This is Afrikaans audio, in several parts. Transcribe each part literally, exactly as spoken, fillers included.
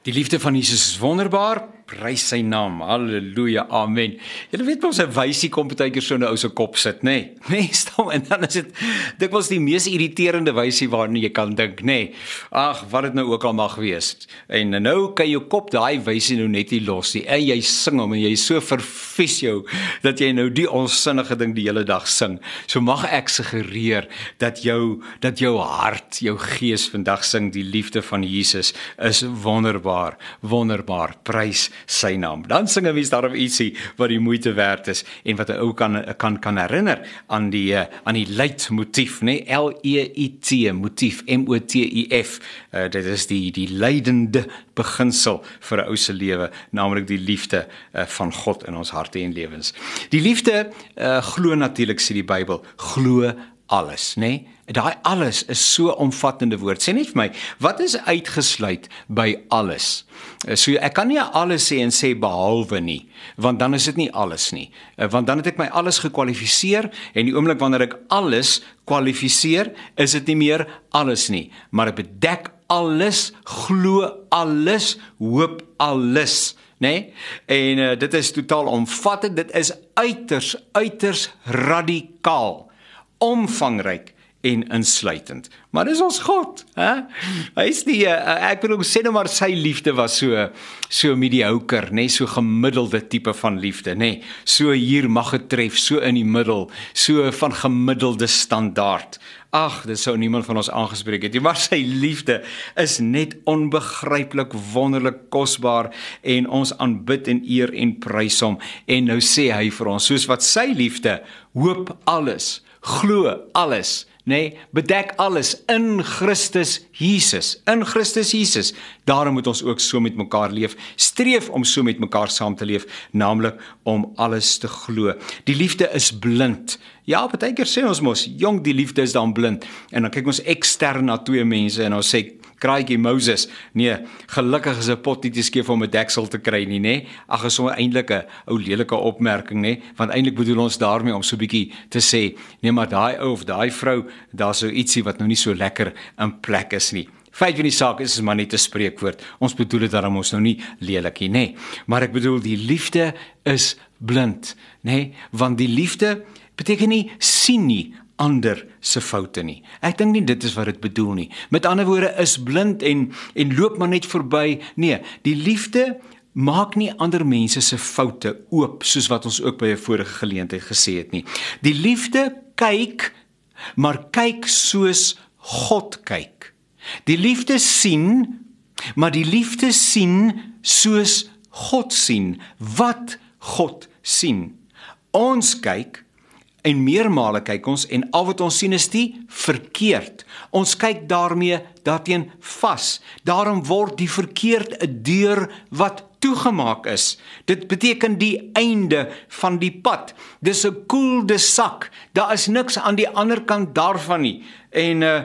Die liefde van Jesus is wonderbaar, prys sy naam, halleluja, amen. Julle weet mos 'n wysie kom partykeer so 'n ou se kop sit, nê? Nee. Nee, stom, en dan is dit dikwels die mees irriterende wysie waarna jy kan dink, nê? Nee. Ag, wat dit nou ook al mag wees. En nou kan jou kop daai wysie nou net nie los nie. En jy sing hom en jy so vervies jou dat jy nou die onsinnige ding die hele dag sing. So mag ek suggereer dat jou dat jou hart, jou gees vandag sing die liefde van Jesus is wonderbaar, wonderbaar. Prys sy naam. Dan sing 'n mens daarom ietsie wat die moeite werd is en wat 'n ou kan kan kan herinner aan die aan die leidmotief, nê? L E I T motief, M O T I F. Uh, dit is die die leidende beginsel vir 'n ou se lewe, naamlik die liefde uh, van God in ons harte en lewens. Die liefde uh, glo natuurlik, sê die Bybel, glo alles, nê? Nee? Daai alles is so 'n omvattende woord. Sê net vir my, wat is uitgesluit by alles? So ek kan nie alles sê en sê behalwe nie, want dan is dit nie alles nie. Want dan het ek my alles gekwalifiseer en die oomblik wanneer ek alles kwalifiseer, is dit nie meer alles nie, maar ek bedek alles, glo alles, hoop alles. Nee? En uh, dit is totaal omvattend, dit is uiters, uiters radikaal, omvangryk en insluitend. Maar dis ons God, hè? Hy is nie, uh, ek bedoel, sê nou maar sy liefde was so, so mediocre, nee, so gemiddelde tipe van liefde, nee, so hier mag het tref, so in die middel, so van gemiddelde standaard. Ag, dit sou niemand van ons aangespreek het nie, maar sy liefde is net onbegryplik, wonderlik, kosbaar, en ons aanbid en eer en prys hom, en nou sê hy vir ons, soos wat sy liefde, hoop alles, glo alles, nee, bedek alles in Christus Jesus, in Christus Jesus. Daarom moet ons ook so met mekaar leef, streef om so met mekaar saam te leef, naamlik om alles te glo. Die liefde is blind. Ja, partykeer sê ons mos, jong, die liefde is dan blind. En dan kyk ons ekstern na twee mense en ons sê, kraaitjie Moses, nee, gelukkig is 'n pot nie te skeef om 'n deksel te kry nie, nê? Ag, is sommer eintlik 'n ou lelike opmerking, nê? Want eintlik bedoel ons daarmee om so 'n bietjie te sê, nee, maar daai ou of daai vrou, daar's so ietsie wat nou nie so lekker in plek is nie. Feit van die saak is, is maar net 'n spreekwoord. Ons bedoel dit daarom ons nou nie lelik nie, nê? Maar ek bedoel die liefde is blind, nê? Want die liefde beteken nie sien nie ander se foute nie. Ek dink nie dit is wat dit bedoel nie. Met ander woorde, is blind en en loop maar net verby. Nee, die liefde maak nie ander mense se foute oop, soos wat ons ook by 'n vorige geleentheid gesê het nie. Die liefde kyk, maar kyk soos God kyk. Die liefde sien, maar die liefde sien soos God sien, wat God sien. Ons kyk, en meermale kyk ons, en al wat ons sien is die verkeerd. Ons kyk daarmee daarteen vas. Daarom word die verkeerd 'n deur wat toegemaak is. Dit beteken die einde van die pad. Dis 'n koelde sak. Daar is niks aan die ander kant daarvan nie. En uh,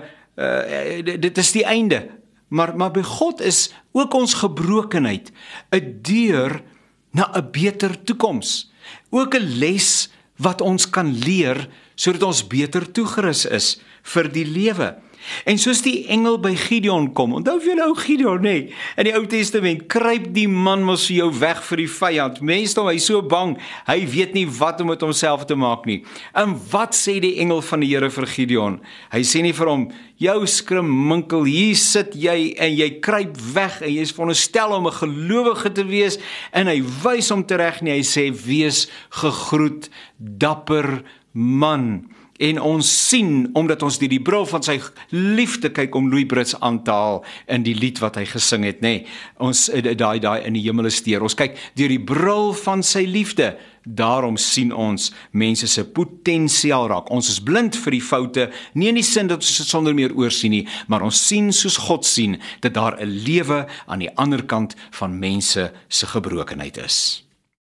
uh, dit is die einde. Maar, maar by God is ook ons gebrokenheid 'n deur na 'n beter toekoms. Ook 'n les wat ons kan leer, sodat ons beter toegerus is vir die lewe. En soos die engel by Gideon kom, onthou jy nou Gideon, nee, in die Ou Testament, kruip die man mos vir jou weg vir die vyand, mense, hy is so bang, hy weet nie wat om met homself te maak nie. En wat sê die engel van die Here vir Gideon? Hy sê nie vir hom, jou skrimminkel, hier sit jy, en jy kruip weg, en jy is veronderstel om 'n gelowige te wees, en hy wys hom tereg nie, hy sê, wees gegroet, dapper man. En ons sien, omdat ons die, die bril van sy liefde kyk, om Louis Brits aan te haal in die lied wat hy gesing het, nee, ons, daai, daai in die hemel is teer, ons kyk deur die bril van sy liefde, daarom sien ons mense se potensiaal raak. Ons is blind vir die foute, nie in die sin dat ons dit sonder meer oorsien nie, maar ons sien soos God sien, dat daar 'n lewe aan die ander kant van mense se gebrokenheid is.